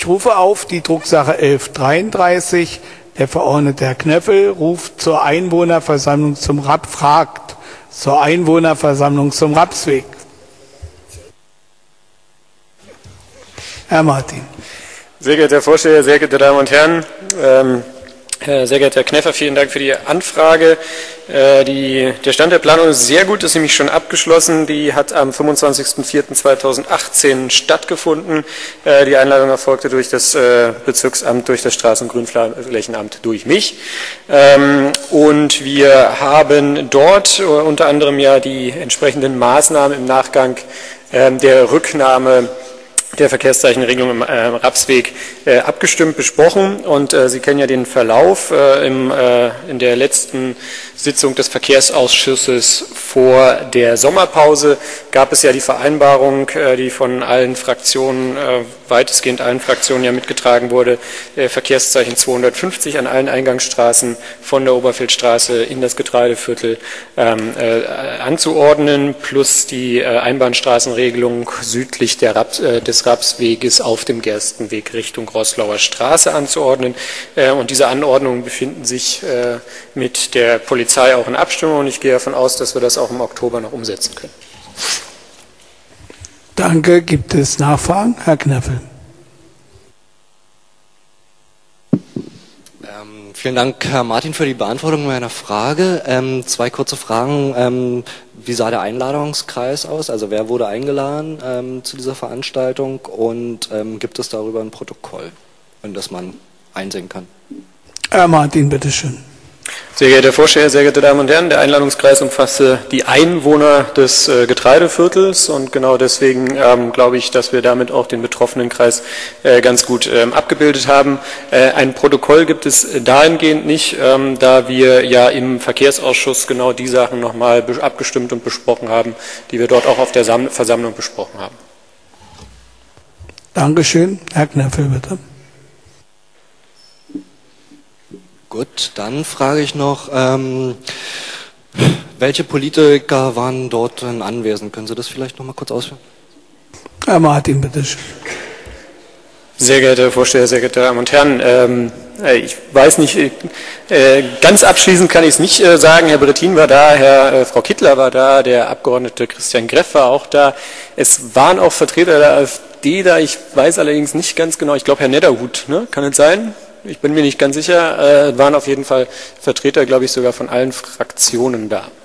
Ich rufe auf die Drucksache 1133. Der Verordnete Herr Knöffel ruft zur Einwohnerversammlung zum zum Rapsweg. Herr Martin. Sehr geehrter Herr Vorsteher, sehr geehrte Damen und Herren, sehr geehrter Herr Kneffer, vielen Dank für die Anfrage. Der Stand der Planung ist sehr gut, ist nämlich schon abgeschlossen. Die hat am 25.04.2018 stattgefunden. Die Einladung erfolgte durch das Bezirksamt, durch das Straßen- und Grünflächenamt, durch mich. Und wir haben dort unter anderem ja die entsprechenden Maßnahmen im Nachgang der Rücknahme der Verkehrszeichenregelung im Rapsweg abgestimmt, besprochen. Und Sie kennen ja den Verlauf. In der letzten Sitzung des Verkehrsausschusses vor der Sommerpause gab es ja die Vereinbarung, die von allen Fraktionen, weitestgehend allen Fraktionen ja mitgetragen wurde, Verkehrszeichen 250 an allen Eingangsstraßen von der Oberfeldstraße in das Getreideviertel anzuordnen, plus die Einbahnstraßenregelung südlich des Rapsweges auf dem Gerstenweg Richtung Roßlauer Straße anzuordnen. Und diese Anordnungen befinden sich mit der Polizei auch in Abstimmung und ich gehe davon aus, dass wir das auch im Oktober noch umsetzen können. Danke. Gibt es Nachfragen? Herr Knöffel. Vielen Dank, Herr Martin, für die Beantwortung meiner Frage. Zwei kurze Fragen. Wie sah der Einladungskreis aus? Also wer wurde eingeladen zu dieser Veranstaltung und gibt es darüber ein Protokoll, in das man einsehen kann? Herr Martin, bitteschön. Sehr geehrter Herr Vorsteher, sehr geehrte Damen und Herren, der Einladungskreis umfasste die Einwohner des Getreideviertels und genau deswegen glaube ich, dass wir damit auch den betroffenen Kreis ganz gut abgebildet haben. Ein Protokoll gibt es dahingehend nicht, da wir ja im Verkehrsausschuss genau die Sachen nochmal abgestimmt und besprochen haben, die wir dort auch auf der Versammlung besprochen haben. Dankeschön. Herr Knöffel, bitte. Gut, dann frage ich noch, welche Politiker waren dort anwesend? Können Sie das vielleicht noch mal kurz ausführen? Herr Martin, bitteschön. Sehr geehrter Herr Vorsteher, sehr geehrte Damen und Herren, ich weiß nicht, ganz abschließend kann ich es nicht sagen. Herr Brettin war da, Frau Kittler war da, der Abgeordnete Christian Greff war auch da. Es waren auch Vertreter der AfD da, ich weiß allerdings nicht ganz genau, ich glaube Herr Nedderhut, ne? Kann es sein? Ich bin mir nicht ganz sicher, waren auf jeden Fall Vertreter, glaube ich, sogar von allen Fraktionen da.